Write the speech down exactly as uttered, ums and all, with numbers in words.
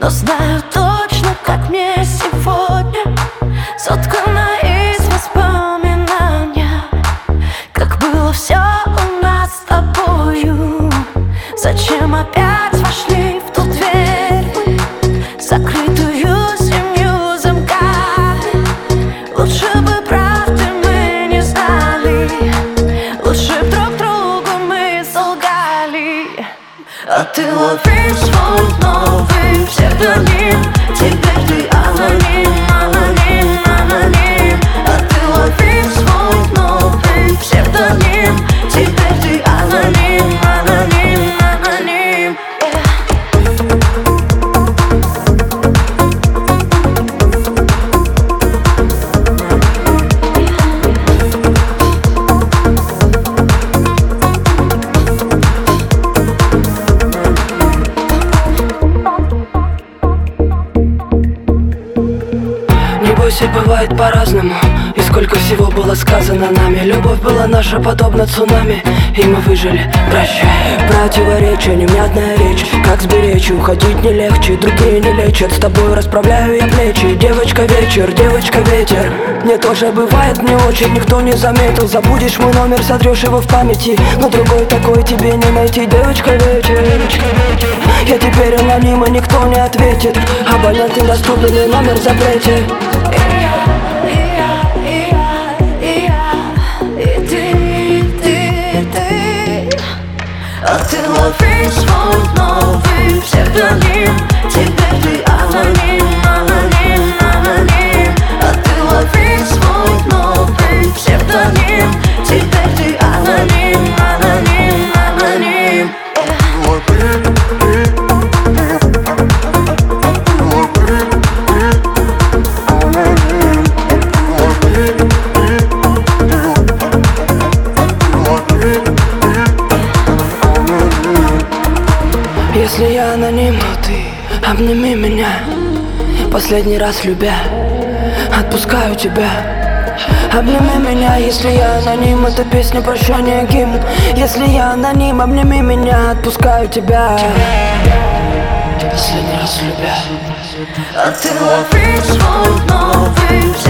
но знаю точно, как мне сегодня. Соткана из воспоминания, как было все у нас с тобою. Зачем опять вошли в ту дверь мы, закрытую семью замками? Лучше бы правды мы не знали, лучше б друг другу мы солгали. А ты ловишь свой новый псевдоним, теперь ты аноним, аноним, аноним. А ты ловишь свой новый псевдоним, теперь ты аноним, аноним, аноним. Все бывает по-разному, и сколько всего было сказано нами. Любовь была наша подобна цунами, и мы выжили. Прощай. Противоречия, невнятная речь, как сберечь, уходить не легче, другие не лечат. С тобой расправляю я плечи. Девочка вечер, девочка ветер. Мне тоже бывает не очень, никто не заметил. Забудешь мой номер, сотрешь его в памяти, но другой такой тебе не найти. Девочка вечер, девочка вечер. Я теперь аноним, и никто не ответит. Абонент недоступен, и номер в запрете. А ты ловишь свой новый псевдоним, теперь ты аноним, аноним, аноним. А ты ловишь свой новый псевдоним, теперь ты аноним, аноним, аноним. Если я аноним, то ты обними меня, последний раз любя, отпускаю тебя. Обними меня, если я аноним, это песня прощания, гимн. Если я аноним, обними меня, отпускаю тебя, последний раз любя. А ты ловишь свой новый